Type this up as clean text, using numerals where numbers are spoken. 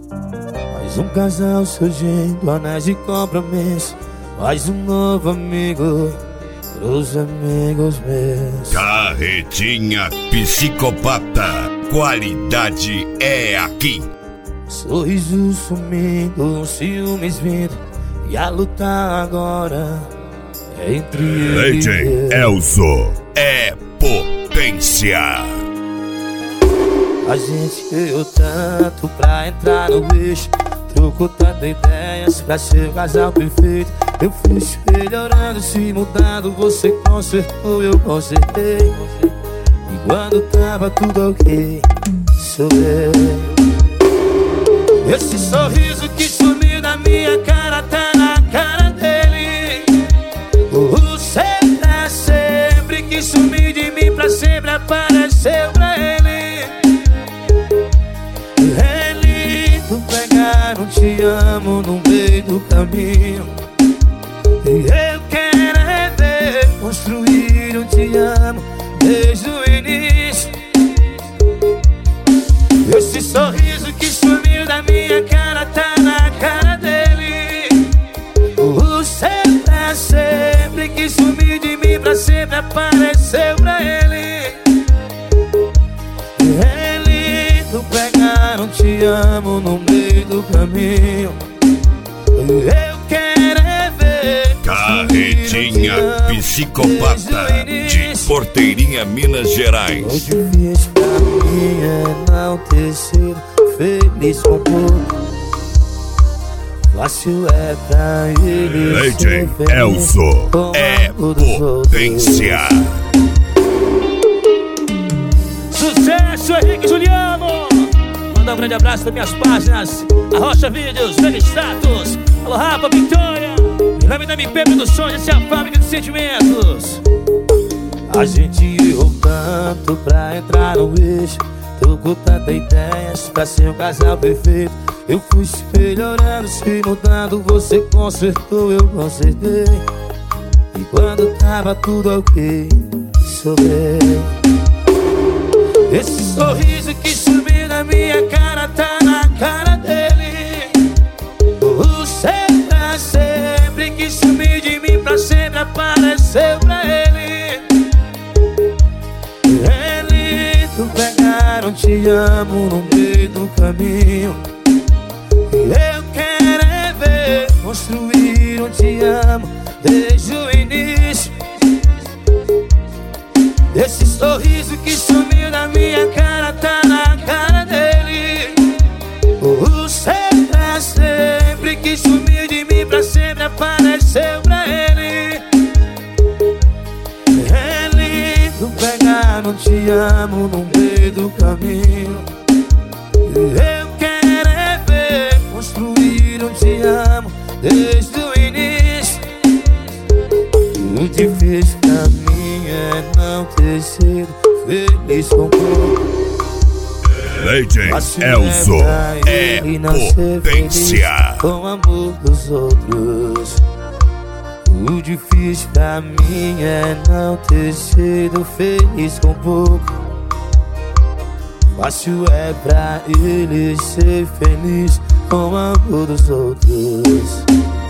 Mais um casal surgindo, anéis de compromisso. Mais um novo amigo pros amigos meus. Carretinha Psicopata, qualidade é aqui. Sorriso sumindo, ciúmes vindo, e a luta agora é entre ele DJ e eu. Elzo é potência. A gente ganhou tanto pra entrar no bicho, trocou tantas ideias pra ser o casal perfeito. Eu fui se melhorando, se mudando, você consertou, eu consertei. E quando tava tudo ok, sobrei. Esse sorriso que sumiu da minha cara tá na cara dele. Você pra sempre que sumiu de mim, pra sempre apareceu pra ele. É lindo pegar um te amo no meio do caminho. Eu quero é ver construir um te amo desde o início. Esse sorriso que sumiu da minha cara tá na cara dele. Você pra sempre que sumiu de mim, pra sempre apareceu pra ele. É lindo pegar um te amo no meio do caminho. Eu quero é ver Carretinha Psicopata de Porteirinha, Minas Gerais. O difícil pra mim é não ter sido feliz com pouco. Fácil é pra ele DJ ser feliz Elzo com é algo dos potência. Sucesso, Henrique Juliano! Mandar um grande abraço das minhas páginas Arrocha Vídeos, Vega Status. Alô Rafa, Vitória. Em nome da MP Produções, essa é a fábrica de sentimentos. A gente errou tanto pra entrar no eixo, trocou tantas ideias pra ser um casal perfeito. Eu fui se melhorando, se mudando, você consertou, eu consertei. E quando tava tudo ok, sobrei. Esse sorriso que sumiu da minha cara tá na cara dele. Você pra sempre que sumiu de mim, pra sempre apareceu pra ele. É lindo pegar um te amo no meio do caminho. Eu quero é ver construir um te amo desde o início. Esse sorriso que sumiu da minha cara tá na cara dele. Você pra sempre que sumiu de mim, pra sempre apareceu pra ele. É lindo pegar um te amo no meio do caminho. Eu quero é ver construir um te amo desde o início. O difícil pra mim é não ter sido feliz com pouco. DJ Elzo é potência. Com o amor dos outros. O difícil pra mim é não ter sido feliz com pouco. Fácil é pra ele ser feliz com o amor dos outros.